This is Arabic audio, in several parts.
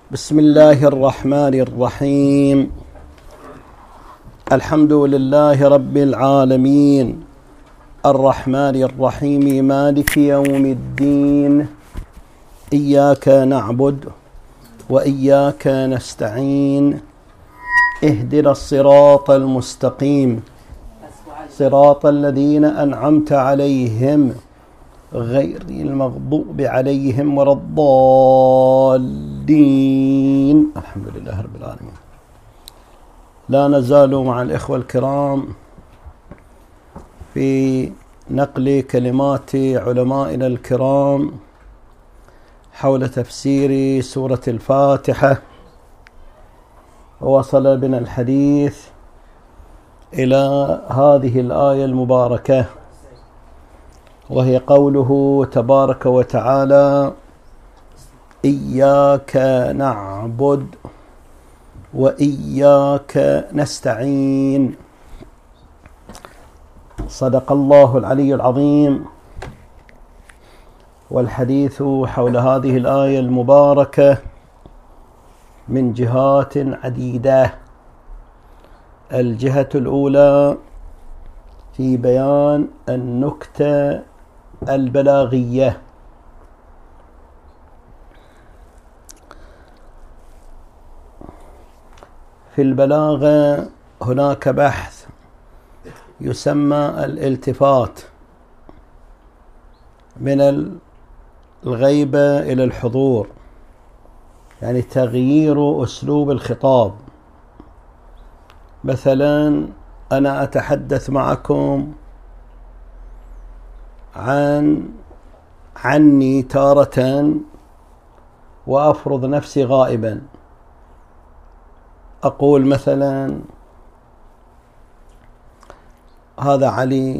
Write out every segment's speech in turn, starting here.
بسم الله الرحمن الرحيم. الحمد لله رب العالمين الرحمن الرحيم مالك يوم الدين. إياك نعبد وإياك نستعين. اهدنا الصراط المستقيم صراط الذين أنعمت عليهم غير المغضوب عليهم ولا الضالين. الحمد لله رب العالمين. لا نزال مع الإخوة الكرام في نقل كلمات علمائنا الكرام حول تفسير سورة الفاتحة، ووصل بنا الحديث إلى هذه الآية المباركة، وهي قوله تبارك وتعالى: إياك نعبد وإياك نستعين. صدق الله العلي العظيم. والحديث حول هذه الآية المباركة من جهات عديدة. الجهة الأولى في بيان النكتة البلاغية. في البلاغة هناك بحث يسمى الالتفات من الغيبة إلى الحضور، يعني تغيير أسلوب الخطاب. مثلا أنا أتحدث معكم عني تارة وأفرض نفسي غائبا. أقول مثلا: هذا علي،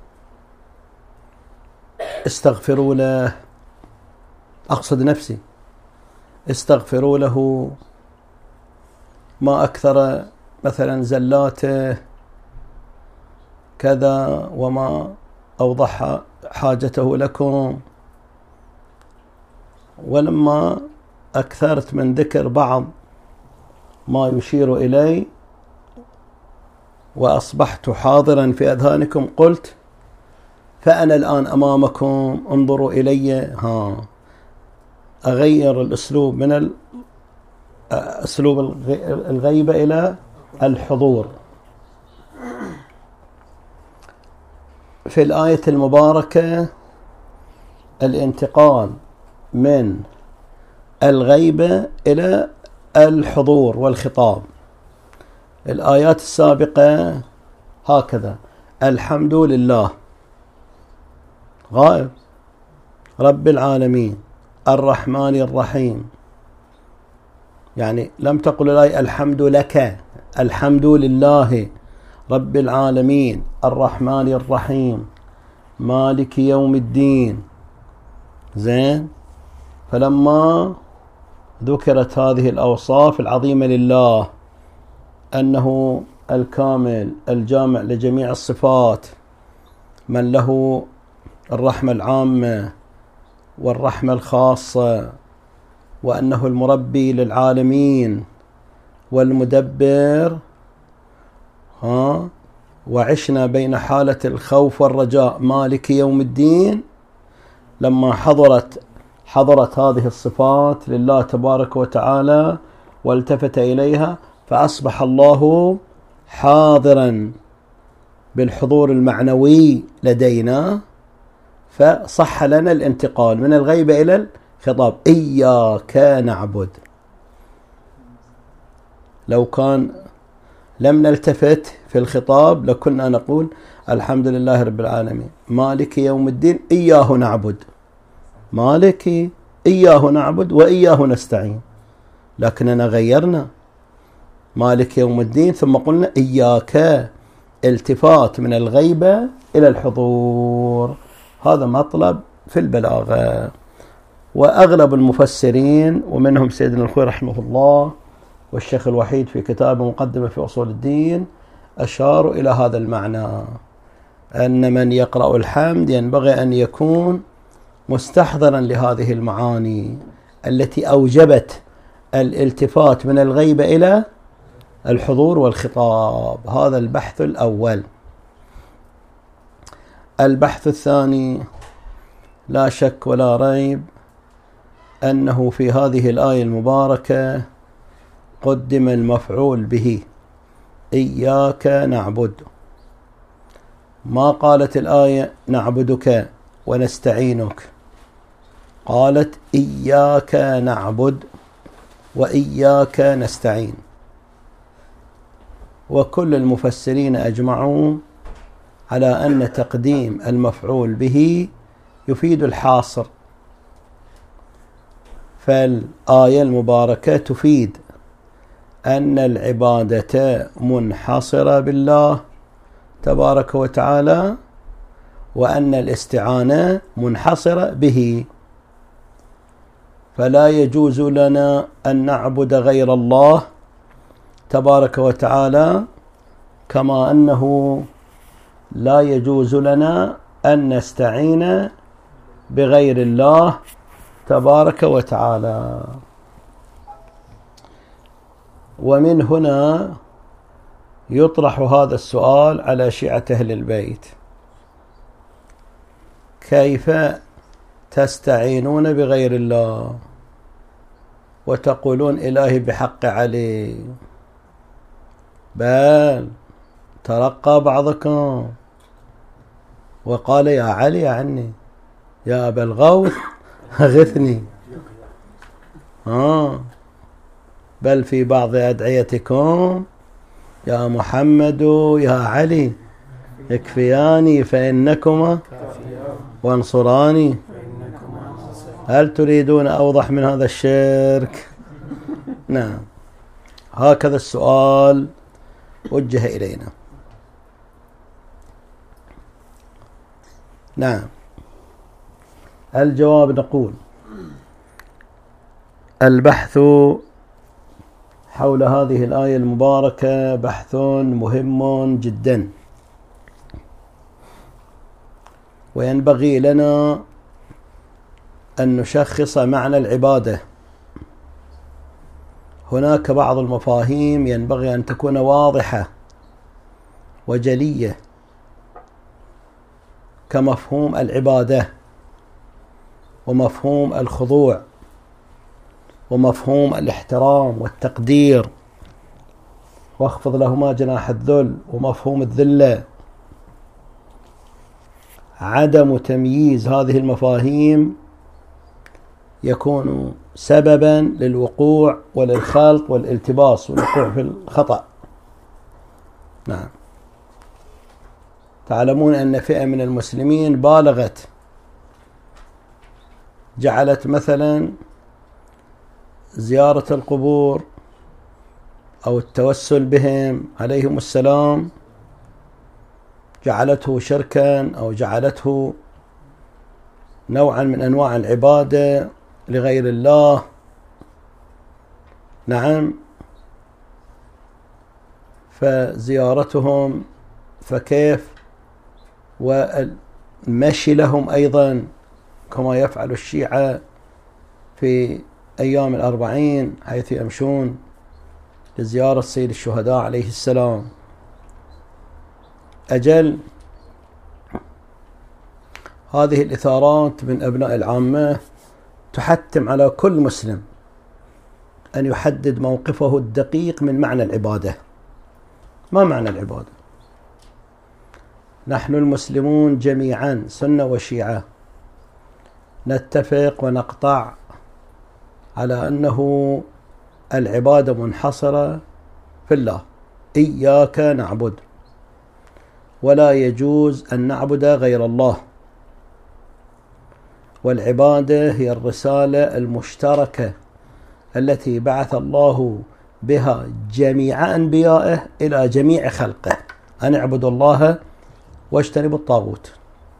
استغفروا له. أقصد نفسي، استغفروا له، ما أكثر مثلا زلاته كذا، وما أوضح حاجته لكم. ولما أكثرت من ذكر بعض ما يشير إلي وأصبحت حاضرا في أذهانكم، قلت: فأنا الآن أمامكم، انظروا إلي. أغير الأسلوب من أسلوب الغيبة إلى الحضور. في الآية المباركة الانتقال من الغيبة إلى الحضور والخطاب. الآيات السابقة هكذا: الحمد لله غائب، رب العالمين الرحمن الرحيم. يعني لم تقل الآية الحمد لك، الحمد لله رب العالمين الرحمن الرحيم مالك يوم الدين. زين. فلما ذكرت هذه الأوصاف العظيمة لله، أنه الكامل الجامع لجميع الصفات، من له الرحمة العامة والرحمة الخاصة، وأنه المربي للعالمين والمدبر، وعشنا بين حالة الخوف والرجاء مالك يوم الدين. لما حضرت هذه الصفات لله تبارك وتعالى والتفت إليها، فأصبح الله حاضرا بالحضور المعنوي لدينا، فصح لنا الانتقال من الغيبة إلى الخطاب. إياك نعبد. لو كان لم نلتفت في الخطاب لكنا نقول: الحمد لله رب العالمين مالك يوم الدين إياه نعبد، مالك إياه نعبد وإياه نستعين. لكننا غيرنا مالك يوم الدين ثم قلنا إياك، التفات من الغيبة إلى الحضور. هذا مطلب في البلاغة. وأغلب المفسرين، ومنهم سيدنا الخوي رحمه الله والشيخ الوحيد في كتاب مقدمة في أصول الدين، أشاروا إلى هذا المعنى، أن من يقرأ الحمد ينبغي أن يكون مستحضرا لهذه المعاني التي أوجبت الالتفات من الغيبة إلى الحضور والخطاب. هذا البحث الأول. البحث الثاني لا شك ولا ريب أنه في هذه الآية المباركة قدم المفعول به إياك نعبد. ما قالت الآية نعبدك ونستعينك، قالت إياك نعبد وإياك نستعين. وكل المفسرين أجمعوا على أن تقديم المفعول به يفيد الحاصر، فالآية المباركة تفيد أن العبادة منحصرة بالله تبارك وتعالى، وأن الاستعانة منحصرة به، فلا يجوز لنا أن نعبد غير الله تبارك وتعالى، كما أنه لا يجوز لنا أن نستعين بغير الله تبارك وتعالى. ومن هنا يطرح هذا السؤال على شيعة أهل البيت: كيف تستعينون بغير الله وتقولون إلهي بحق علي؟ بل ترقى بعضكم وقال يا علي عني، يا أبا الغوث أغثني. بل في بعض أدعيتكم يا محمد يا علي اكفياني فإنكما وانصراني. هل تريدون أوضح من هذا الشرك؟ نعم، هكذا السؤال وجه إلينا. نعم، الجواب نقول: البحث حول هذه الآية المباركة بحث مهم جدا، وينبغي لنا أن نشخص معنى العبادة. هناك بعض المفاهيم ينبغي أن تكون واضحة وجلية، كمفهوم العبادة ومفهوم الخضوع ومفهوم الاحترام والتقدير واخفض لهما جناح الذل ومفهوم الذلة. عدم تمييز هذه المفاهيم يكون سببا للوقوع وللخلط والالتباس والوقوع في الخطأ. نعم، تعلمون أن فئة من المسلمين بالغت، جعلت مثلا زيارة القبور أو التوسل بهم عليهم السلام جعلته شركا أو جعلته نوعا من أنواع العبادة لغير الله. نعم، فزيارتهم فكيف، والمشي لهم أيضا كما يفعل الشيعة في أيام الأربعين، حيث يمشون لزيارة سيد الشهداء عليه السلام. أجل هذه الإثارات من أبناء العامة تحتم على كل مسلم أن يحدد موقفه الدقيق من معنى العبادة. ما معنى العبادة؟ نحن المسلمون جميعا سنة وشيعة نتفق ونقطع على أنه العبادة منحصرة في الله، إياك نعبد، ولا يجوز أن نعبد غير الله. والعبادة هي الرسالة المشتركة التي بعث الله بها جميع أنبيائه إلى جميع خلقه، أن اعبدوا الله واجتنبوا الطاغوت.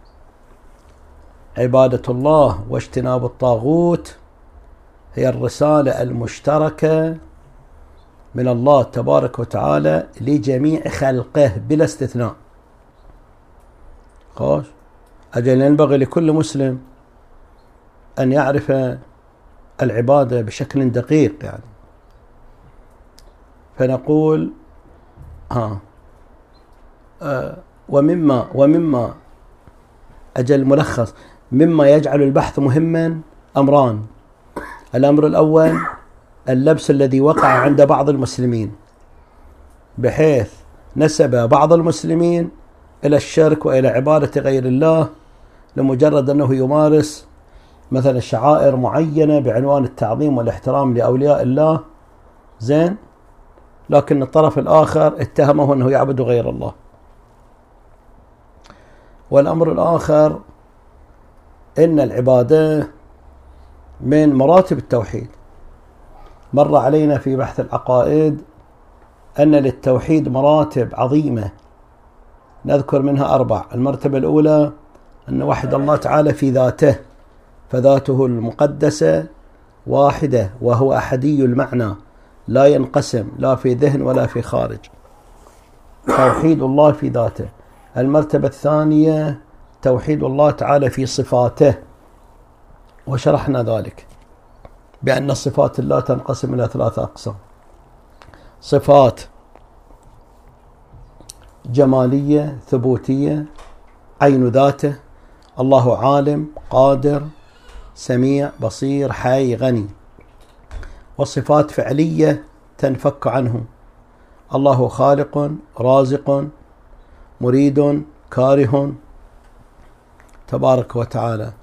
عبادة الله واجتناب الطاغوت هي الرسالة المشتركة من الله تبارك وتعالى لجميع خلقه بلا استثناء. خلاص، أجل ينبغي لكل مسلم أن يعرف العبادة بشكل دقيق، يعني فنقول ومما أجل ملخص مما يجعل البحث مهما أمران. الأمر الأول اللبس الذي وقع عند بعض المسلمين، بحيث نسب بعض المسلمين إلى الشرك وإلى عبادة غير الله لمجرد أنه يمارس مثلا شعائر معينة بعنوان التعظيم والاحترام لأولياء الله، زين، لكن الطرف الآخر اتهمه أنه يعبد غير الله. والأمر الآخر إن العبادة من مراتب التوحيد. مر علينا في بحث العقائد أن للتوحيد مراتب عظيمة، نذكر منها 4. المرتبة الأولى أن وحد الله تعالى في ذاته، فذاته المقدسة واحدة وهو أحدي المعنى، لا ينقسم لا في ذهن ولا في خارج، توحيد الله في ذاته. المرتبة الثانية توحيد الله تعالى في صفاته، وشرحنا ذلك بأن صفات الله تنقسم إلى 3 أقسام: صفات جمالية ثبوتية عين ذاته، الله عالم قادر سميع بصير حي غني. وصفات فعلية تنفك عنه، الله خالق رازق مريد كاره تبارك وتعالى.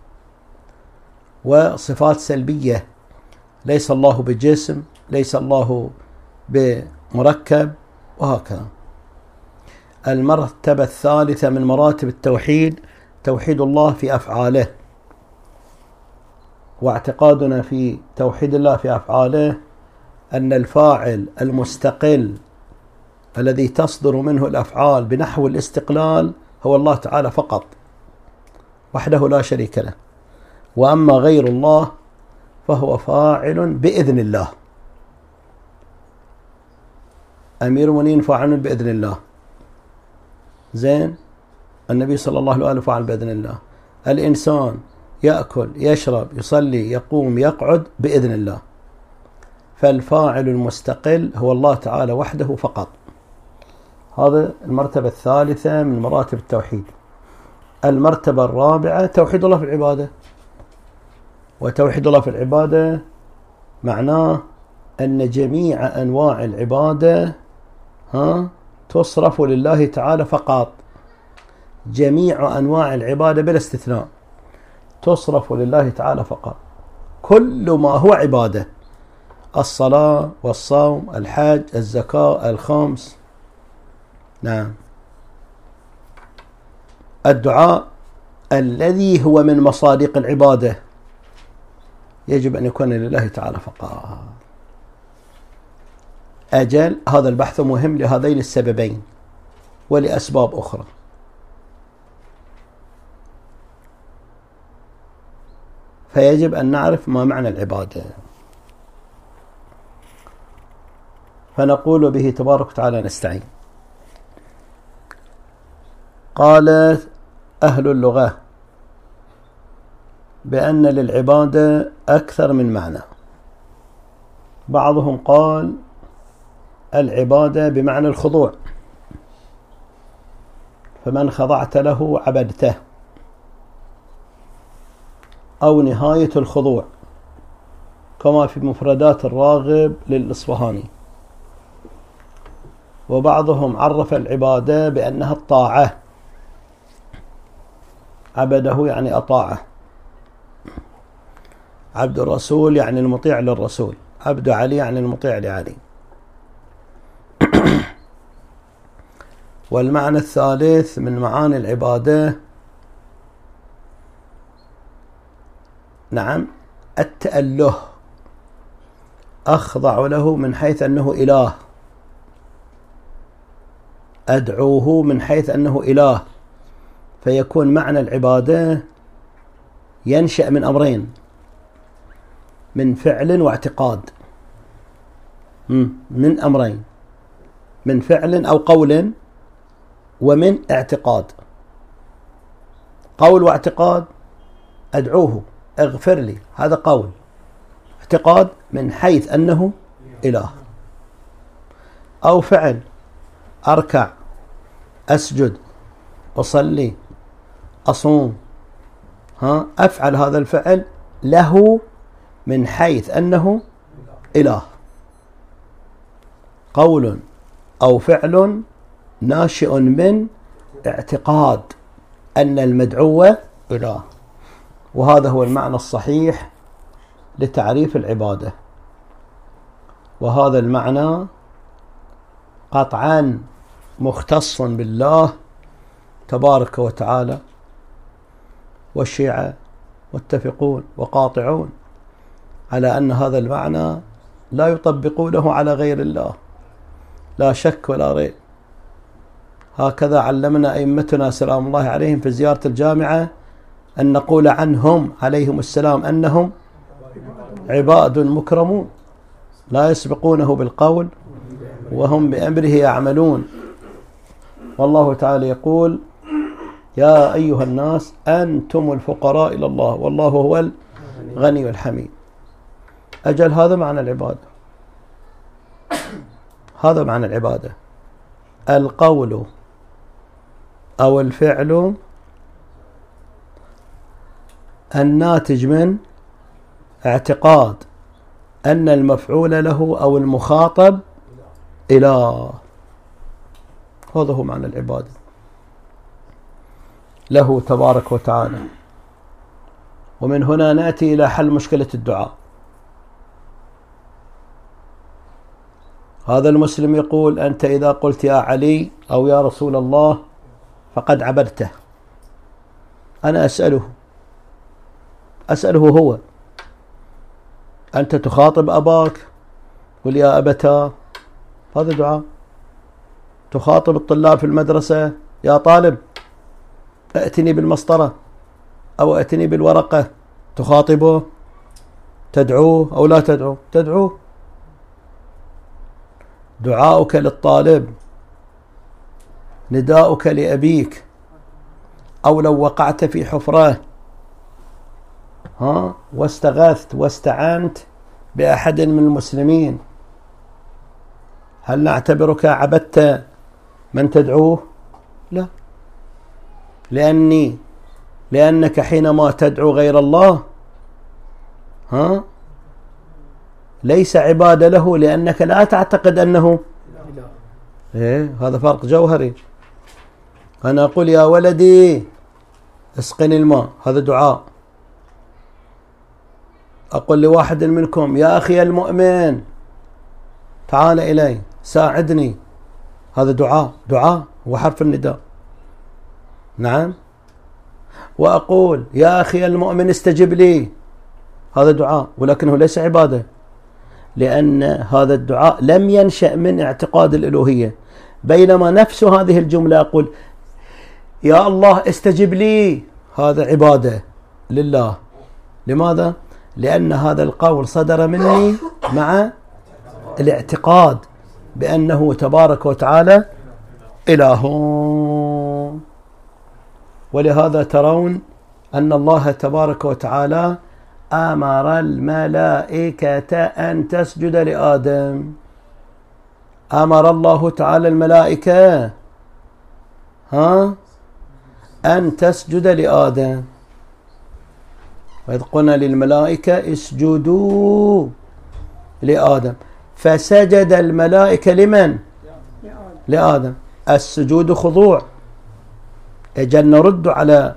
وصفات سلبية، ليس الله بجسم، ليس الله بمركب، وهكذا. المرتبة الثالثة من مراتب التوحيد توحيد الله في أفعاله، واعتقادنا في توحيد الله في أفعاله أن الفاعل المستقل الذي تصدر منه الأفعال بنحو الاستقلال هو الله تعالى فقط وحده لا شريك له، وأما غير الله فهو فاعل بإذن الله. أمير المؤمنين فاعل بإذن الله، زين، النبي صلى الله عليه وسلم فاعل بإذن الله، الإنسان يأكل يشرب يصلي يقوم يقعد بإذن الله، فالفاعل المستقل هو الله تعالى وحده فقط. هذا المرتبة الثالثة من مراتب التوحيد. المرتبة الرابعة توحيد الله في العبادة. وتوحيد الله في العبادة معناه أن جميع أنواع العبادة تصرف لله تعالى فقط. جميع أنواع العبادة بلا استثناء تصرف لله تعالى فقط، كل ما هو عبادة: الصلاة والصوم الحج الزكاة الخمس، نعم، الدعاء الذي هو من مصادق العبادة يجب أن يكون لله تعالى فقط. أجل هذا البحث مهم لهذين السببين ولأسباب أخرى. فيجب أن نعرف ما معنى العبادة. فنقول به تبارك وتعالى نستعين. قال أهل اللغة بأن للعبادة أكثر من معنى. بعضهم قال العبادة بمعنى الخضوع، فمن خضعت له عبدته، أو نهاية الخضوع كما في مفردات الراغب للإصفهاني. وبعضهم عرف العبادة بأنها الطاعة، عبده يعني أطاعه، عبد الرسول يعني المطيع للرسول، عبد علي يعني المطيع لعلي. والمعنى الثالث من معاني العبادة نعم التأله، أخضع له من حيث أنه إله، أدعوه من حيث أنه إله. فيكون معنى العبادة ينشأ من أمرين: من فعل واعتقاد. من أمرين: من فعل أو قول، ومن اعتقاد. قول واعتقاد: أدعوه اغفر لي، هذا قول. اعتقاد من حيث أنه إله. أو فعل، أركع، أسجد، أصلي، أصوم، أفعل هذا الفعل له من حيث أنه إله. قول أو فعل ناشئ من اعتقاد أن المدعو إله. وهذا هو المعنى الصحيح لتعريف العبادة، وهذا المعنى قطعا مختص بالله تبارك وتعالى، والشيعة متفقون وقاطعون على أن هذا المعنى لا يطبقونه على غير الله، لا شك ولا ريب. هكذا علمنا أئمتنا سلام الله عليهم في زيارة الجامعة أن نقول عنهم عليهم السلام أنهم عباد مكرمون لا يسبقونه بالقول وهم بأمره يعملون. والله تعالى يقول: يا أيها الناس أنتم الفقراء إلى الله والله هو الغني الحميد. أجل هذا معنى العبادة، هذا معنى العبادة، القول أو الفعل الناتج من اعتقاد أن المفعول له أو المخاطب إله. هذا هو معنى العبادة له تبارك وتعالى. ومن هنا نأتي إلى حل مشكلة الدعاء. هذا المسلم يقول: أنت إذا قلت يا علي أو يا رسول الله فقد عبدته. أنا أسأله هو: أنت تخاطب أباك، قل يا أبتا، هذا دعاء. تخاطب الطلاب في المدرسة: يا طالب ائتني بالمسطرة أو ائتني بالورقة، تخاطبه، تدعوه أو لا تدعوه؟ تدعوه. دعاؤك للطالب نداؤك لأبيك، أو لو وقعت في حفرة واستغاثت واستعنت بأحد من المسلمين، هل نعتبرك عبدت من تدعوه؟ لا، لأنك حينما تدعو غير الله ليس عبادة له، لأنك لا تعتقد أنه هذا فرق جوهري. أنا أقول: يا ولدي اسقني الماء، هذا دعاء. أقول لواحد منكم: يا أخي المؤمن تعال إلي ساعدني، هذا دعاء وحرف النداء. نعم. وأقول: يا أخي المؤمن استجب لي، هذا دعاء، ولكنه ليس عبادة، لأن هذا الدعاء لم ينشأ من اعتقاد الألوهية. بينما نفس هذه الجملة أقول: يا الله استجب لي، هذا عبادة لله. لماذا؟ لأن هذا القول صدر مني مع الاعتقاد بأنه تبارك وتعالى إله. ولهذا ترون أن الله تبارك وتعالى أمر الملائكة أن تسجد لآدم. أمر الله تعالى الملائكة أن تسجد لآدم. وإذ قلنا للملائكة اسجدوا لآدم، فسجد الملائكة لمن؟ لآدم. السجود خضوع. أجل نرد على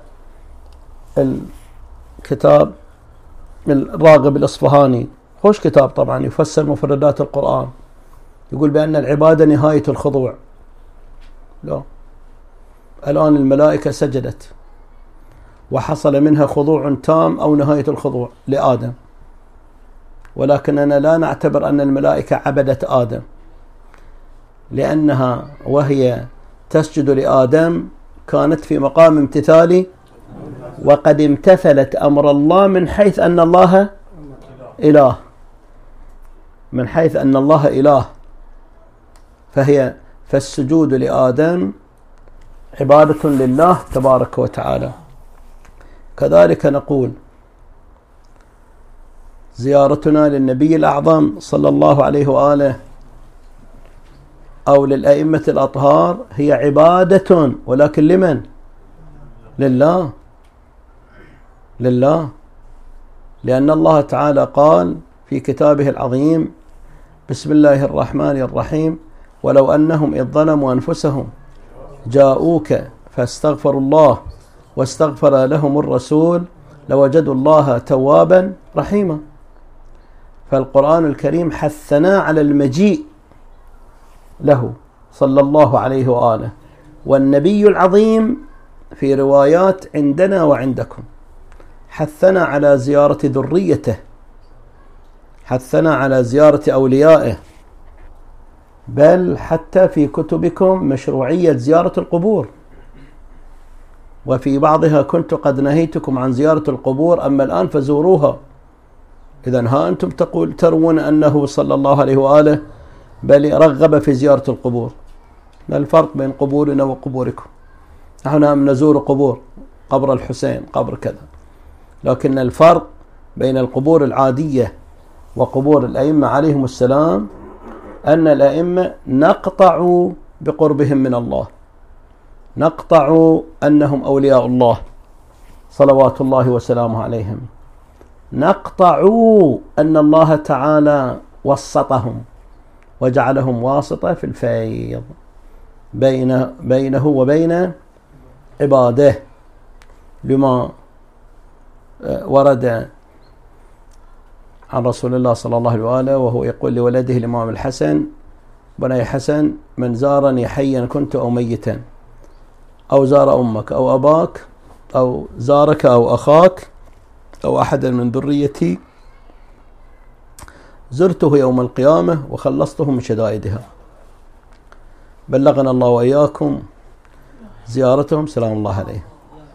الكتاب الراغب الأصفهاني، خوش كتاب طبعا، يفسر مفردات القرآن، يقول بأن العبادة نهاية الخضوع. لا، الآن الملائكة سجدت وحصل منها خضوع تام أو نهاية الخضوع لآدم، ولكننا لا نعتبر أن الملائكة عبدت آدم، لأنها وهي تسجد لآدم كانت في مقام امتثالي، وقد امتثلت أمر الله من حيث أن الله إله، من حيث أن الله إله، فالسجود لآدم عبادة لله تبارك وتعالى. كذلك نقول: زيارتنا للنبي الأعظم صلى الله عليه وآله أو للأئمة الأطهار هي عبادة، ولكن لمن؟ لله، لله، لأن الله تعالى قال في كتابه العظيم: بسم الله الرحمن الرحيم: ولو أنهم إذ ظلموا أنفسهم جاءوك فاستغفروا الله واستغفر لهم الرسول لوجدوا الله توابا رحيما. فالقرآن الكريم حثنا على المجيء له صلى الله عليه وآله، والنبي العظيم في روايات عندنا وعندكم حثنا على زيارة ذريته، حثنا على زيارة أوليائه، بل حتى في كتبكم مشروعية زيارة القبور، وفي بعضها كنت قد نهيتكم عن زيارة القبور، أما الآن فزوروها. إذن ها أنتم ترون أنه صلى الله عليه وآله بل رغب في زيارة القبور. ما الفرق بين قبورنا وقبوركم؟ نحن نزور قبور، قبر الحسين، قبر كذا، لكن الفرق بين القبور العادية وقبور الأئمة عليهم السلام أن الأئمة نقطع بقربهم من الله، نقطع أنهم أولياء الله صلوات الله وسلامه عليهم، نقطع أن الله تعالى وسطهم وجعلهم واسطة في الفيض بينه وبين عباده، لما ورد عن رسول الله صلى الله عليه وآله وهو يقول لولده الإمام الحسن: بني حسن، من زارني حيا كنت أو ميتا، أو زار أمك أو أباك أو زارك أو أخاك أو أحدا من ذريتي زرته يوم القيامة وخلصته من شدائدها. بلغنا الله وإياكم زيارتهم سلام الله عليه.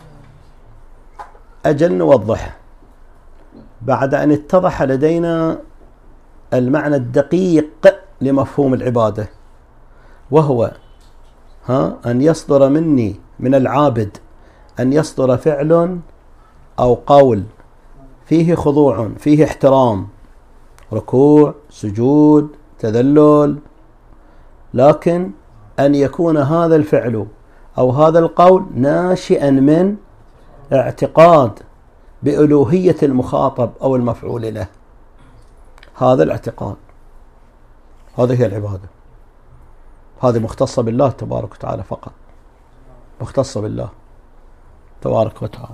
أجل نوضح بعد أن اتضح لدينا المعنى الدقيق لمفهوم العبادة، وهو أن يصدر مني من العابد أن يصدر فعل أو قول فيه خضوع، فيه احترام، ركوع، سجود، تذلل، لكن أن يكون هذا الفعل أو هذا القول ناشئا من اعتقاد بألوهية المخاطب أو المفعول له. هذا الاعتقاد، هذه هي العبادة، هذه مختصة بالله تبارك وتعالى فقط، مختصة بالله تبارك وتعالى.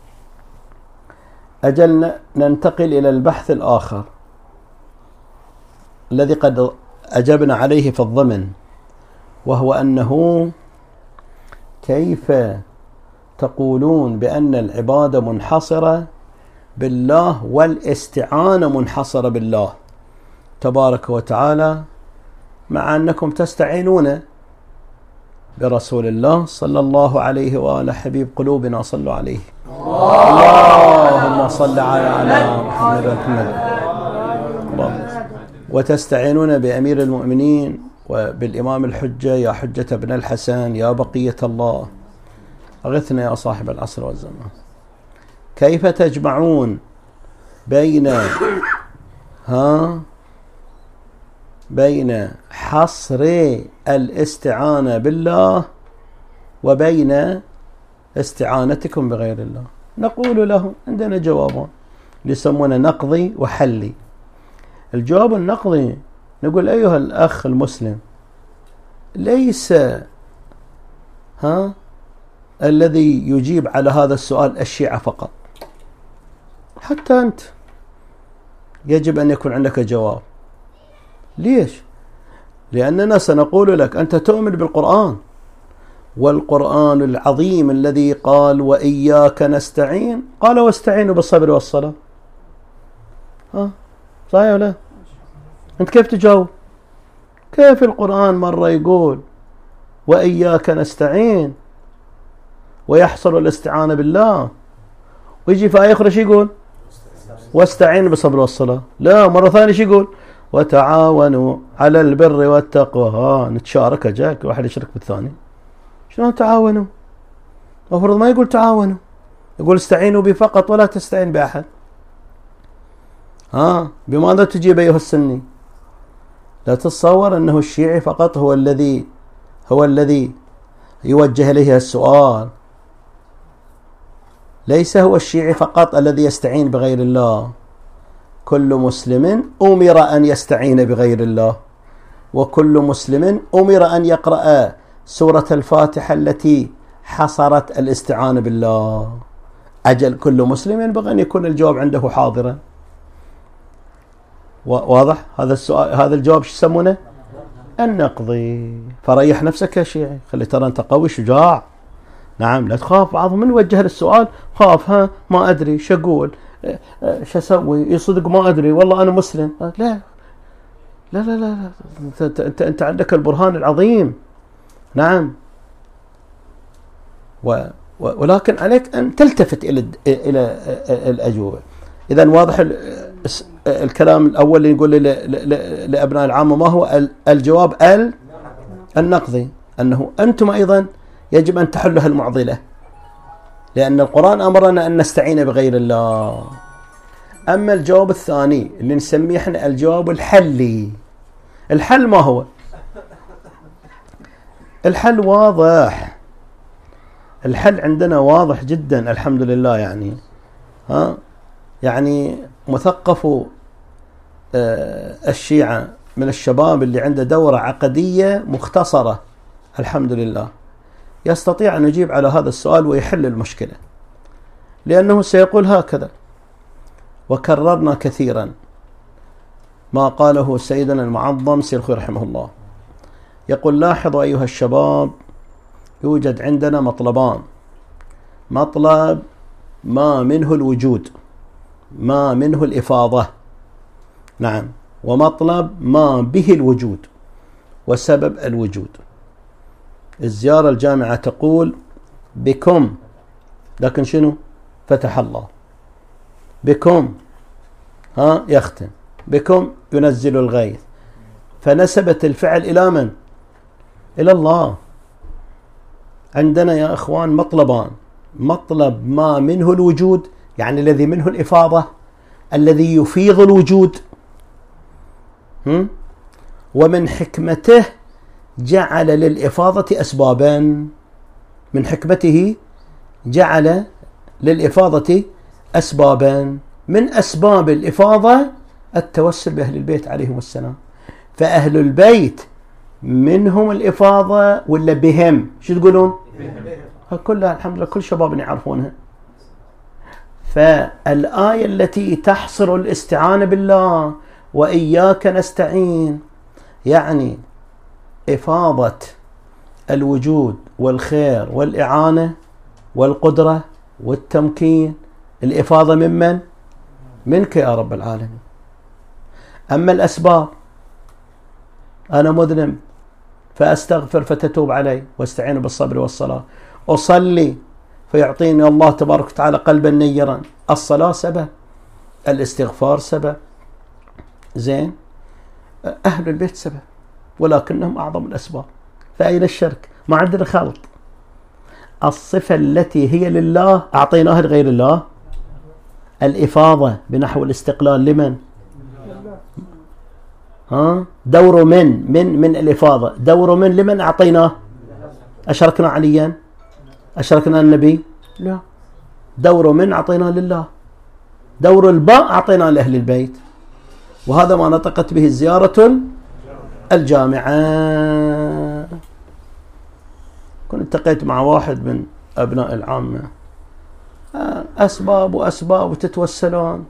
أجل ننتقل إلى البحث الآخر الذي قد أجبنا عليه في الضمن، وهو أنه كيف تقولون بأن العبادة منحصرة بالله والاستعانة منحصرة بالله تبارك وتعالى، مع أنكم تستعينون برسول الله صلى الله عليه وآله حبيب قلوبنا، صلوا عليه. اللهم صل على محمد وسلم. وتستعينون بأمير المؤمنين وبالإمام الحجة: يا حجة ابن الحسن، يا بقية الله، أغثنا يا صاحب العصر والزمان. كيف تجمعون بين حصر الاستعانة بالله وبين استعانتكم بغير الله؟ نقول له عندنا جوابان يسمونه نقضي وحلي. الجواب النقضي نقول: أيها الأخ المسلم، ليس الذي يجيب على هذا السؤال الشيعة فقط، حتى أنت يجب أن يكون عندك جواب. ليش؟ لأننا سنقول لك: أنت تؤمن بالقرآن، والقرآن العظيم الذي قال: وإياك نستعين، قال: واستعينوا بالصبر والصلاة. صحيح ولا؟ أنت كيف تجاوب؟ كيف القرآن مرة يقول وإياك نستعين ويحصل الاستعانة بالله، ويجي في آية أخرى شو يقول؟ واستعين بالصبر والصلاة. لا، مرة ثانية شو يقول؟ وتعاونوا على البر والتقوى. نتشارك، جاك واحد يشرك بالثاني. شلون تعاونوا؟ المفروض ما يقول تعاونوا، يقول استعينوا بي فقط ولا تستعين بأحد. بماذا تجيب أيها السني؟ لا تتصور أنه الشيعي فقط هو الذي يوجه إليه السؤال. ليس هو الشيعي فقط الذي يستعين بغير الله، كل مسلم أمر أن يستعين بغير الله، وكل مسلم أمر أن يقرأ سورة الفاتحة التي حصرت الاستعانة بالله. أجل كل مسلم ينبغي أن يكون الجواب عنده حاضرا. واضح هذا السؤال؟ هذا الجواب شو يسمونه؟ النقضي. فريح نفسك يا شيعي، خلي ترى أنت قوي شجاع. نعم، لا تخاف. بعضهم من وجه السؤال خاف، ما أدري شو أقول، شو أسوي، يصدق ما أدري، والله أنا مسلم. لا لا لا لا، أنت عندك البرهان العظيم. نعم، ولكن عليك أن تلتفت إلى الأجوبة. إذن واضح الكلام الأول اللي يقول لأبناء العامة ما هو الجواب النقضي، أنه أنتم أيضا يجب أن تحلوا المعضلة، لأن القرآن أمرنا أن نستعين بغير الله. أما الجواب الثاني اللي نسميه احنا الجواب الحلي، الحل ما هو؟ الحل واضح، الحل عندنا واضح جدا الحمد لله. يعني مثقفوا الشيعة من الشباب اللي عنده دورة عقدية مختصرة الحمد لله يستطيع أن يجيب على هذا السؤال ويحل المشكلة، لأنه سيقول هكذا. وكررنا كثيرا ما قاله سيدنا المعظم سيرخي رحمه الله، يقول: لاحظوا أيها الشباب، يوجد عندنا مطلبان: مطلب ما منه الوجود، ما منه الإفاضة، نعم، ومطلب ما به الوجود وسبب الوجود. الزيارة الجامعة تقول بكم، لكن شنو؟ فتح الله. بكم يختم، بكم ينزل الغيث، فنسبت الفعل إلى من؟ إلى الله. عندنا يا أخوان مطلبان: مطلب ما منه الوجود، يعني الذي منه الإفاضة، الذي يفيض الوجود، ومن حكمته جعل للإفاضة أسبابا. من حكمته جعل للإفاضة أسبابا، من أسباب الإفاضة التوسل بأهل البيت عليهم السلام. فأهل البيت منهم الإفاضة ولا بهم؟ شو تقولون؟ كلها الحمد لله كل شبابنا يعرفونها. فالآية التي تحصر الاستعانة بالله وإياك نستعين، يعني إفاضة الوجود والخير والإعانة والقدرة والتمكين، الإفاضة من؟ منك يا رب العالمين. أما الأسباب: أنا مذنب فأستغفر فتتوب علي واستعين بالصبر والصلاة، أصلي فيعطيني الله تبارك وتعالى قلبا نيرا. الصلاة سبب، الاستغفار سبب، زين، أهل البيت سبب، ولكنهم أعظم الأسباب. فأين الشرك؟ ما عندنا خلط. الصفة التي هي لله أعطيناها لغير الله. الإفاضة بنحو الاستقلال لمن؟ دور من الإفاضة، دور من لمن أعطيناه؟ أشركنا عليا؟ أشركنا النبي؟ لا، دور من أعطيناه لله. دور الباء أعطيناه لأهل البيت، وهذا ما نطقت به الزيارة الجامعة. كنت التقيت مع واحد من أبناء العامة، أسباب وأسباب وتتوسلون.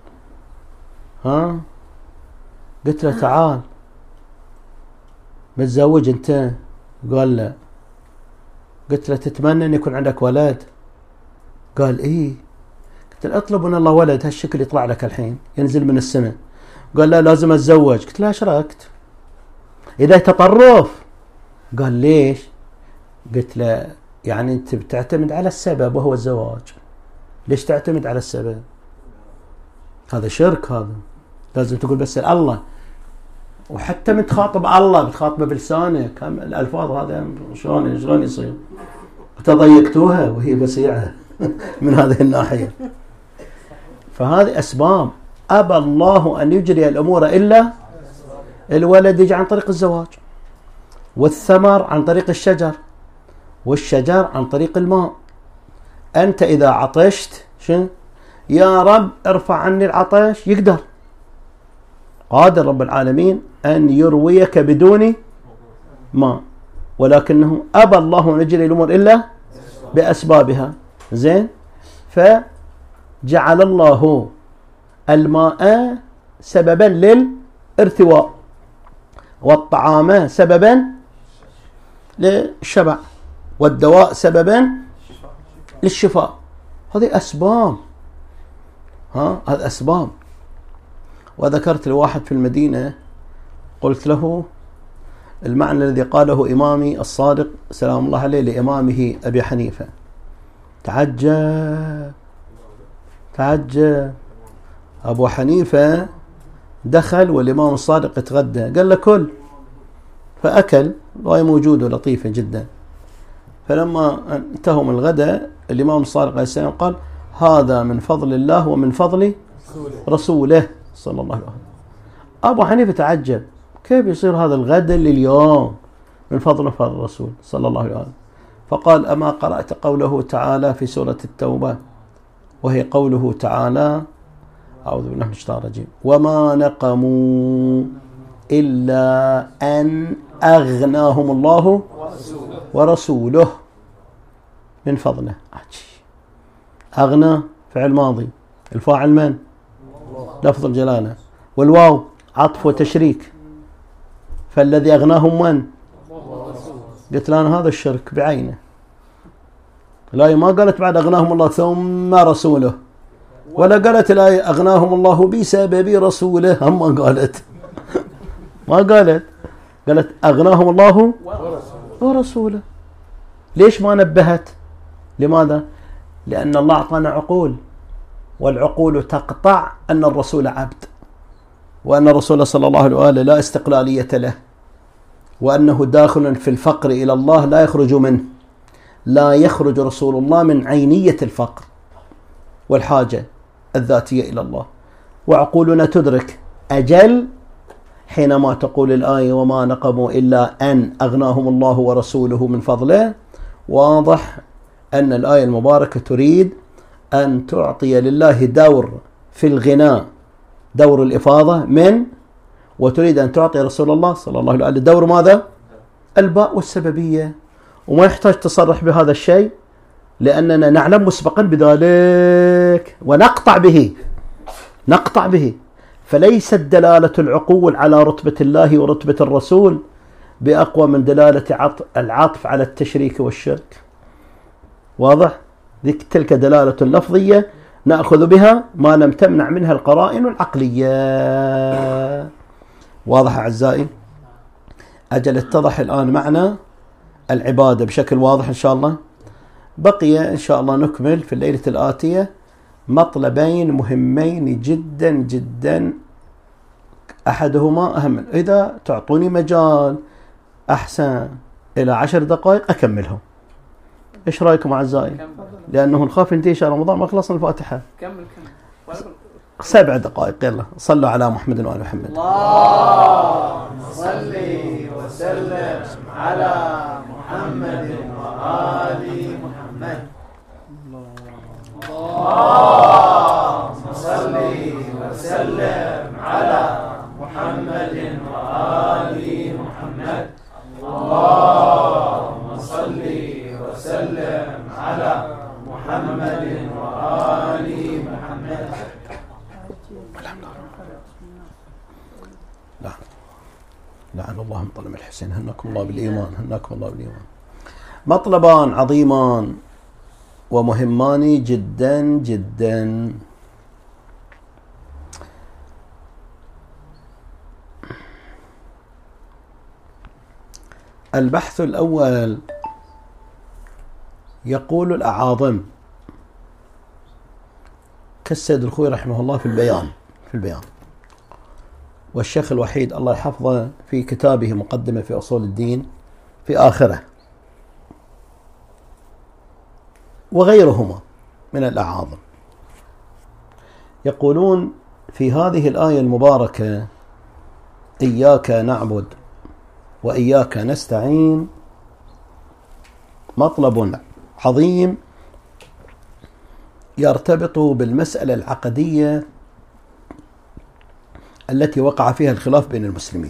قلت له: تعال، متزوج أنت؟ قال: لا. قلت له: تتمنى أن يكون عندك ولد؟ قال: إيه. قلت له: اطلب من الله ولد هالشكل يطلع لك الحين ينزل من السماء. قال: لا، لازم أتزوج. قلت له: أشركت، إذا تطرف. قال: ليش؟ قلت له: يعني أنت بتعتمد على السبب وهو الزواج. ليش تعتمد على السبب؟ هذا شرك، هذا لازم تقول بس الله، وحتى متخاطب الله بتخاطبه بلسانك. الألفاظ هذا شلون يصير؟ تضيقتوها وهي بسيعة من هذه الناحية. فهذه أسباب أبى الله أن يجري الأمور إلا الولد يجي عن طريق الزواج، والثمر عن طريق الشجر، والشجر عن طريق الماء. أنت إذا عطشت شنو؟ يا رب ارفع عني العطش، يقدر، قادر رب العالمين أن يرويك بدون ماء، ولكنه أبى الله أن يجري الأمور إلا بأسبابها. زين، فجعل الله الماء سببا للارتواء، والطعام سببا للشبع، والدواء سببا للشفاء. هذه أسباب، هذه أسباب. وذكرت لواحد في المدينة، قلت له المعنى الذي قاله إمامي الصادق سلام الله عليه لإمامه أبي حنيفة. تعجب أبو حنيفة دخل والإمام الصادق يتغدى، قال له كل، فأكل، وهي موجودة لطيفة جدا. فلما انتهوا من الغداء الإمام الصادق عليه السلام قال هذا من فضل الله ومن فضل رسوله صلى الله عليه وسلم. أبو حنيفة تعجب، كيف يصير هذا الغداء لليوم من فضل الرسول صلى الله عليه وسلم؟ فقال أما قرأت قوله تعالى في سورة التوبة، وهي قوله تعالى أعوذ بالله من الشيطان الرجيم وما نقموا إلا أن أغناهم الله ورسوله من فضله. أغنى فعل ماضي، الفاعل من؟ لفظ الجلالة، والواو عطف وتشريك، فالذي أغناهم من؟ قلت لنا هذا الشرك بعينه. الآية ما قالت بعد أغناهم الله ثم رسوله، ولا قالت الآية أغناهم الله بسبب رسوله، هم ما قالت ما قالت أغناهم الله ورسوله. ليش ما نبهت؟ لماذا؟ لأن الله أعطانا عقول، والعقول تقطع أن الرسول عبد، وأن الرسول صلى الله عليه وآله لا استقلالية له، وأنه داخل في الفقر إلى الله لا يخرج منه. لا يخرج رسول الله من عينية الفقر والحاجة الذاتية إلى الله. وعقولنا تدرك أجل حينما تقول الآية وما نقموا إلا أن أغناهم الله ورسوله من فضله. واضح أن الآية المباركة تريد أن تعطي لله دور في الغناء، دور الإفاضة من، وتريد أن تعطي رسول الله صلى الله عليه وسلم دور ماذا؟ الباء والسببية. وما يحتاج تصرح بهذا الشيء لأننا نعلم مسبقا بذلك ونقطع به. فليست دلالة العقول على رتبة الله ورتبة الرسول بأقوى من دلالة العطف على التشريك والشرك. واضح؟ تلك دلالة لفظية نأخذ بها ما لم تمنع منها القرائن العقلية. واضح أعزائي؟ أجل اتضح الآن معنى العبادة بشكل واضح إن شاء الله. بقي إن شاء الله نكمل في الليلة الآتية مطلبين مهمين جدا جدا، أحدهما أهم. إذا تعطوني مجال أحسن إلى 10 دقائق أكملهم. إيش رأيكم أعزائي؟ لأنه نخاف ينتهي شهر رمضان ما خلصنا الفاتحة. كمل 7 دقائق. يلا صلوا على محمد وآل محمد. اللهم صل وسلم على محمد وآل محمد. اللهم صل وسلم على محمد وآل محمد. اللهم صل وسلم على محمد وآل محمد. لعن الله مظلم الحسين. هناكم الله بالإيمان. مطلبان عظيمان ومهمان جدا جدا. البحث الأول يقول الأعاظم كالسيد الخوي رحمه الله في البيان، والشيخ الوحيد الله يحفظه في كتابه مقدمة في أصول الدين في آخره، وغيرهما من الأعاظم، يقولون في هذه الآية المباركة إياك نعبد وإياك نستعين مطلب عظيم يرتبط بالمسألة العقدية التي وقع فيها الخلاف بين المسلمين.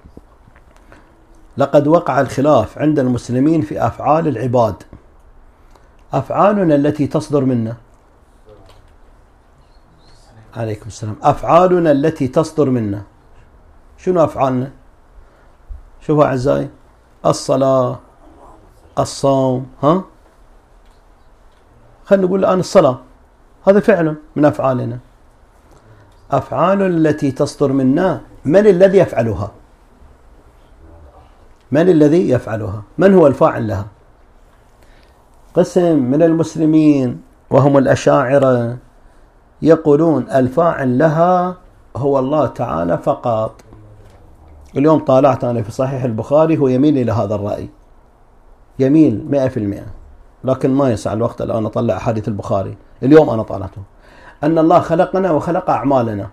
لقد وقع الخلاف عند المسلمين في أفعال العباد. أفعالنا التي تصدر منا، عليكم السلام، أفعالنا التي تصدر منا، شنو أفعالنا؟ شوفوا أعزائي، الصلاة، الصوم، خلينا نقول الآن الصلاة، هذا فعل من أفعالنا. أفعال التي تصدر منا، من الذي يفعلها؟ من الذي يفعلها؟ من هو الفاعل لها؟ قسم من المسلمين وهم الأشاعرة يقولون الفاعل لها هو الله تعالى فقط. اليوم طالعت أنا في صحيح البخاري، هو يميل إلى هذا الرأي، يميل 100%، لكن ما يسع الوقت الآن أطلع أحاديث البخاري. اليوم أنا طالعته أن الله خلقنا وخلق أعمالنا،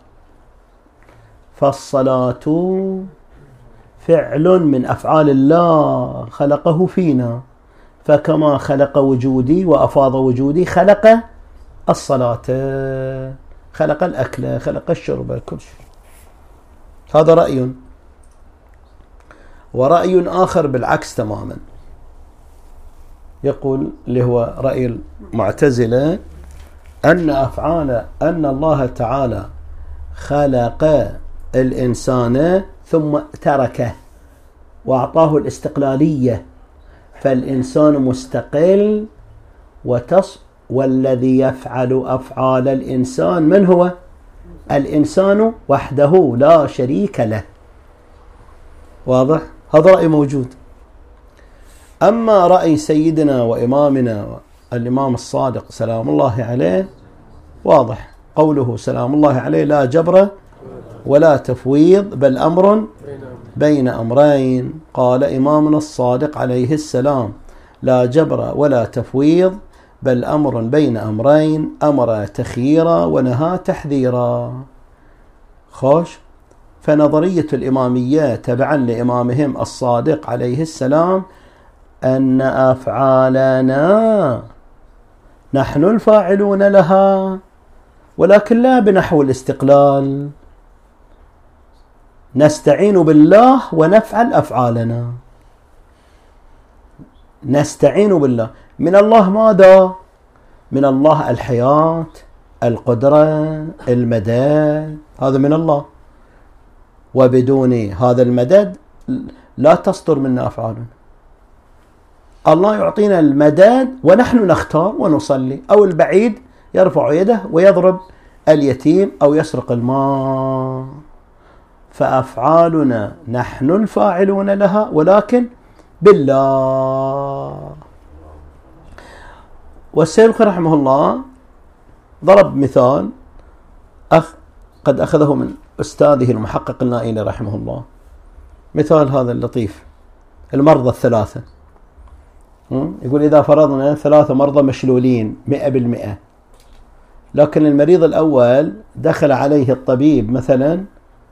فالصلاة فعل من أفعال الله خلقه فينا، فكما خلق وجودي وأفاض وجودي خلق الصلاة، خلق الأكل، خلق الشرب، كل شيء. هذا رأي. ورأي آخر بالعكس تماما، يقول اللي هو رأي المعتزلة أن الله تعالى خلق الإنسان ثم تركه وأعطاه الاستقلالية، فالإنسان مستقل والذي يفعل أفعال الإنسان من هو؟ الإنسان وحده لا شريك له. واضح؟ هذا رأي موجود. أما رأي سيدنا وإمامنا الإمام الصادق سلام الله عليه واضح، قوله سلام الله عليه لا جبر ولا تفويض بل أمر بين أمرين. قال إمامنا الصادق عليه السلام لا جبر ولا تفويض بل أمر بين أمرين، أمر تخييرا ونهى تحذيرا. خوش. فنظرية الإمامية تبعا لإمامهم الصادق عليه السلام أن أفعالنا نحن الفاعلون لها، ولكن لا بنحو الاستقلال، نستعين بالله ونفعل أفعالنا. نستعين بالله، من الله ماذا؟ من الله الحياة، القدرة، المدد، هذا من الله، وبدون هذا المدد لا تصدر منا أفعالنا. الله يعطينا المدد ونحن نختار ونصلي، أو البعيد يرفع يده ويضرب اليتيم أو يسرق الماء. فأفعالنا نحن الفاعلون لها ولكن بالله. والسيد رحمه الله ضرب مثال قد أخذه من أستاذه المحقق النائلي رحمه الله، مثال هذا اللطيف، المرضى الثلاثة. يقول إذا فرضنا 3 مرضى مشلولين 100%، لكن المريض الأول دخل عليه الطبيب مثلا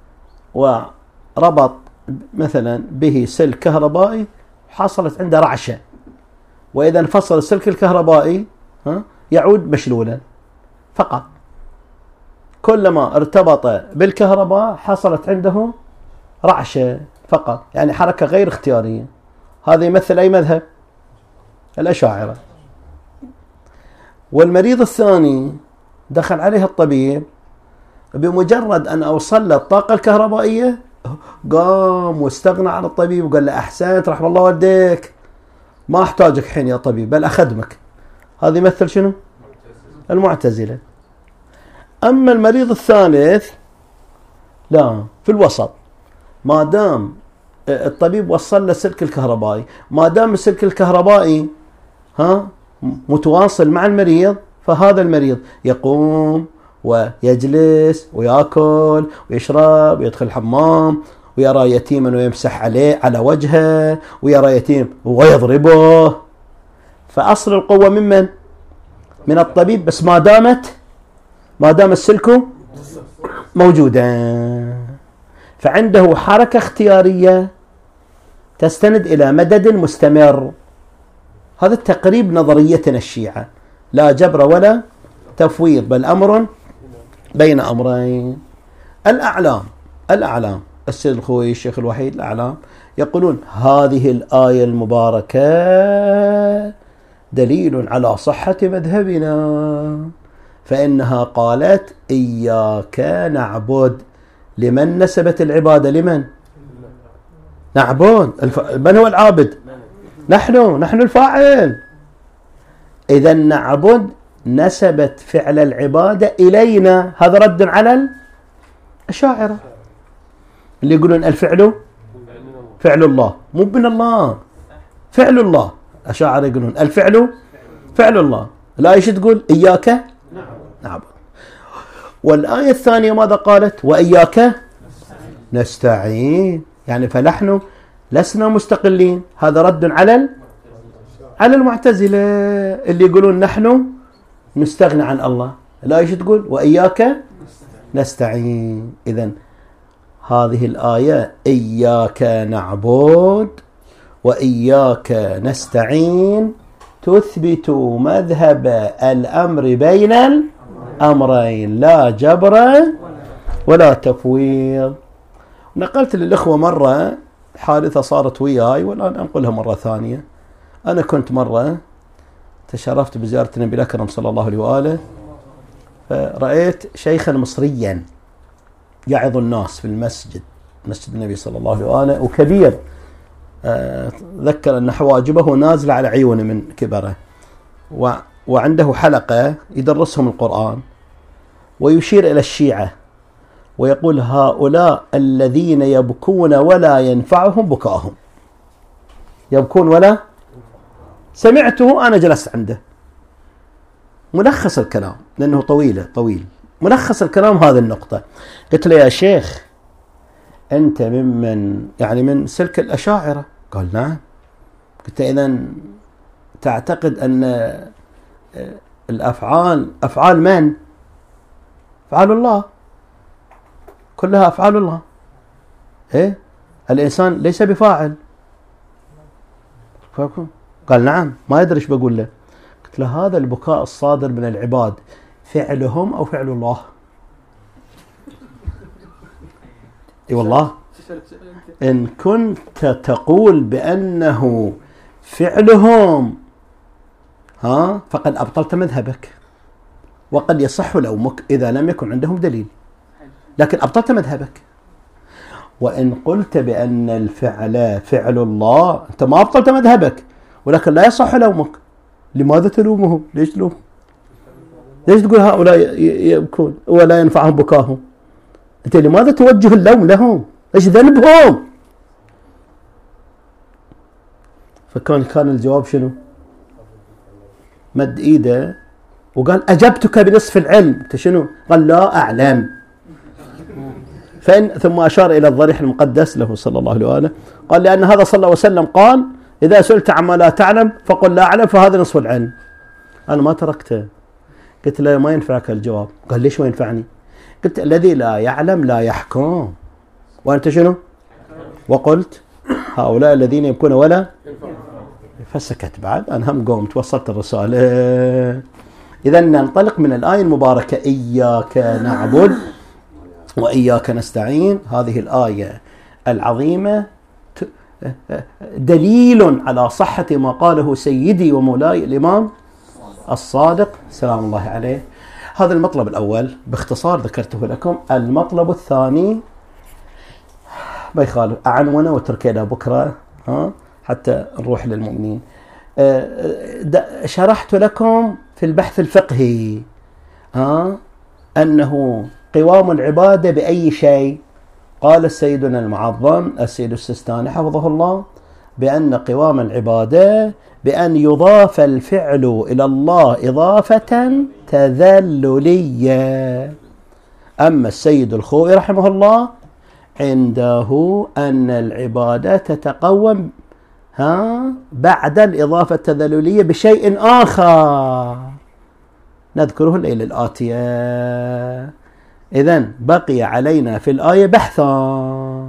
وربط مثلا به سلك كهربائي، حصلت عنده رعشة، وإذا انفصل السلك الكهربائي يعود مشلولا فقط. كلما ارتبط بالكهرباء حصلت عنده رعشة فقط، يعني حركة غير اختيارية. هذا يمثل أي مذهب؟ الأشاعرة. والمريض الثاني دخل عليه الطبيب، بمجرد أن أوصل له الطاقة الكهربائية قام واستغنى عن الطبيب وقال له أحسنت رحم الله والديك، ما أحتاجك حين يا طبيب بل أخدمك. هذا يمثل شنو؟ المعتزلة. أما المريض الثالث لا، في الوسط، ما دام الطبيب وصل له السلك الكهربائي، ما دام السلك الكهربائي متواصل مع المريض، فهذا المريض يقوم ويجلس ويأكل ويشرب ويدخل الحمام، ويرى يتيما ويمسح عليه على وجهه، ويرى يتيم ويضربه. فأصل القوة ممن؟ من الطبيب، بس ما دام السلك موجودا. فعنده حركة اختيارية تستند إلى مدد مستمر. هذا التقريب نظريتنا الشيعة، لا جبر ولا تفويض، بل أمر بين أمرين. الأعلام السيد الخوي الشيخ الوحيد الأعلام يقولون هذه الآية المباركة دليل على صحة مذهبنا، فإنها قالت إياك نعبد. لمن نسبت العبادة؟ لمن نعبد؟ من هو العابد؟ نحن الفاعل. إذا نعبد نسبت فعل العبادة إلينا، هذا رد على الأشاعرة اللي يقولون الفعل فعل الله، مو من الله، فعل الله. الأشاعرة يقولون الفعل فعل الله. الآية ايش تقول؟ إياك نعبد. والآية الثانية ماذا قالت؟ وإياك نستعين. يعني فنحن لسنا مستقلين. هذا رد على المعتزلة اللي يقولون نحن نستغنى عن الله. الآية ايش تقول؟ وإياك نستعين. إذن هذه الآية إياك نعبد وإياك نستعين تثبت مذهب الأمر بين الأمرين، لا جبر ولا تفويض. نقلت للإخوة مرة حادثة صارت وياي والآن أنقلها مرة ثانية. أنا كنت مرة تشرفت بزيارة النبي الأكرم صلى الله عليه وآله، فرأيت شيخا مصريا يعظ الناس في المسجد، مسجد النبي صلى الله عليه وآله، وكبير، ذكر أن حواجبه نازلة على عيونه من كبره، وعنده حلقة يدرسهم القرآن ويشير إلى الشيعة ويقول هؤلاء الذين يبكون ولا ينفعهم بكاءهم. يبكون ولا، سمعته أنا جلست عنده، ملخص الكلام لأنه طويل، ملخص الكلام هذه النقطة. قلت له يا شيخ أنت ممن يعني من سلك الأشاعرة؟ قال نعم. قلت إذن تعتقد أن الأفعال أفعال من؟ أفعال الله، كلها أفعال الله. إيه؟ الإنسان ليس بفاعل. قال نعم. ما يدري ايش بقول له. قلت له هذا البكاء الصادر من العباد فعلهم أو فعل الله؟ اي والله إن كنت تقول بأنه فعلهم فقد أبطلت مذهبك، وقد يصح لومك إذا لم يكن عندهم دليل، لكن أبطلت مذهبك. وإن قلت بأن الفعل فعل الله أنت ما أبطلت مذهبك، ولكن لا يصح لومك. لماذا تلومهم؟ ليش تلوم؟ ليش تقول هؤلاء يبكون ولا ينفعهم بكاهم؟ أنت لماذا توجه اللوم لهم؟ إيش ذنبهم؟ كان الجواب شنو؟ مد إيده وقال أجبتك بنصف العلم. أنت شنو؟ قال لا أعلم. ثم أشار إلى الضريح المقدس له صلى الله عليه وآله، قال لأن هذا صلى الله عليه وسلم قال إذا سئلت عما لا تعلم فقل لا أعلم، فهذا نصف العلم. أنا ما تركته، قلت له ما ينفعك الجواب. قال ليش ما ينفعني؟ قلت الذي لا يعلم لا يحكم، وأنت شنو؟ وقلت هؤلاء الذين يبكون ولا، فسكت. بعد أنا هم قومت وصلت الرسالة. إذا ننطلق من الآية المباركة إياك نعبد وإياك نستعين. هذه الآية العظيمة دليل على صحة ما قاله سيدي ومولاي الإمام الصادق سلام الله عليه. هذا المطلب الأول باختصار ذكرته لكم. المطلب الثاني ما يخالف أعنونه وتركينا بكرة حتى نروح للمؤمنين. شرحت لكم في البحث الفقهي أنه قوام العبادة بأي شيء. قال سيدنا المعظم السيد السيستاني حفظه الله بأن قوام العبادة بأن يضاف الفعل إلى الله إضافة تذللية. أما السيد الخوئي رحمه الله عنده أن العبادة تتقوم بعد الإضافة التذللية بشيء آخر نذكره الليلة الآتية. إذن بقي علينا في الآية بحثان.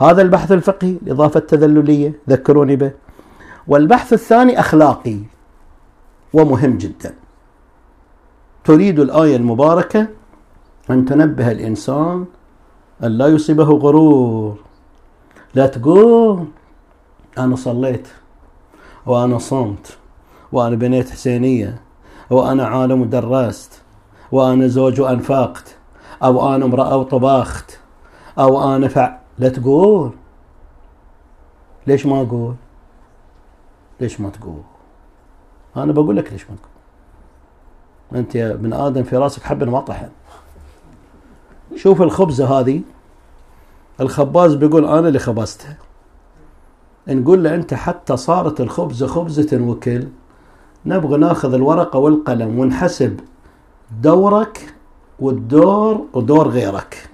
هذا البحث الفقهي، الإضافة التذللية ذكروني به. والبحث الثاني أخلاقي ومهم جدا. تريد الآية المباركة أن تنبه الإنسان أن لا يصيبه غرور. لا تقول أنا صليت وأنا صمت وأنا بنيت حسينية وأنا عالم ودرست وأنا زوج وأنفقت أو أنا امرأة وطبخت أو أنا لا تقول. ليش ما أقول؟ ليش ما تقول؟ أنا بقول لك ليش ما تقول. أنت يا ابن آدم في راسك حبة ما طحن. شوف الخبزة هذه، الخباز بيقول أنا اللي خبزتها. نقول له أنت حتى صارت الخبزة خبزة وكل، نبغى ناخذ الورقة والقلم ونحسب دورك ودور غيرك.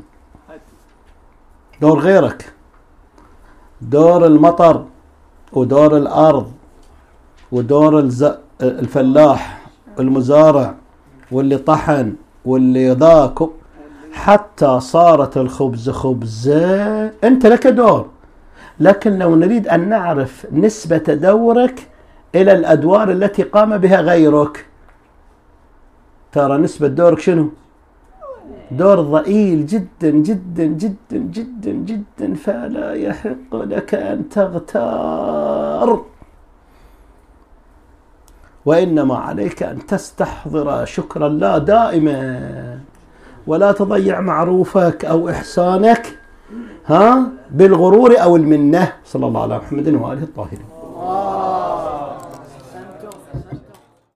دور غيرك، دور المطر ودور الأرض ودور الفلاح المزارع واللي طحن واللي ذاك، حتى صارت الخبزة خبزة أنت لك دور. لكن لو نريد أن نعرف نسبة دورك إلى الأدوار التي قام بها غيرك، ترى نسبة دورك شنو؟ دور ضئيل جدا جدا جدا جدا جدا، فلا يحق لك أن تغتار، وإنما عليك أن تستحضر شكر الله دائما، ولا تضيع معروفك أو إحسانك بالغرور أو المنة. صلى الله على محمد وآله الطاهرين.